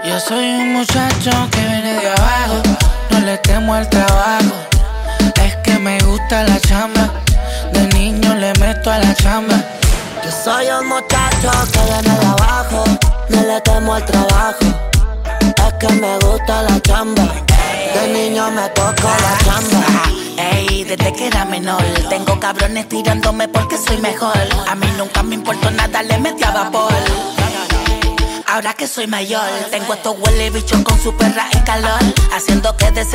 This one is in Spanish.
Yo soy un muchacho que viene de abajo, no le temo al trabajo. Es que me gusta la chamba, de niño le meto a la chamba. Yo soy un muchacho que viene de abajo, no le temo al trabajo. Es que me gusta la chamba, de niño me toco la chamba. Ey, desde que era menor tengo cabrones tirándome porque soy mejor. A mí nunca me importó nada, le metí a vapor. Ahora que soy mayor, tengo estos huele bichos con su perra en calor, haciendo que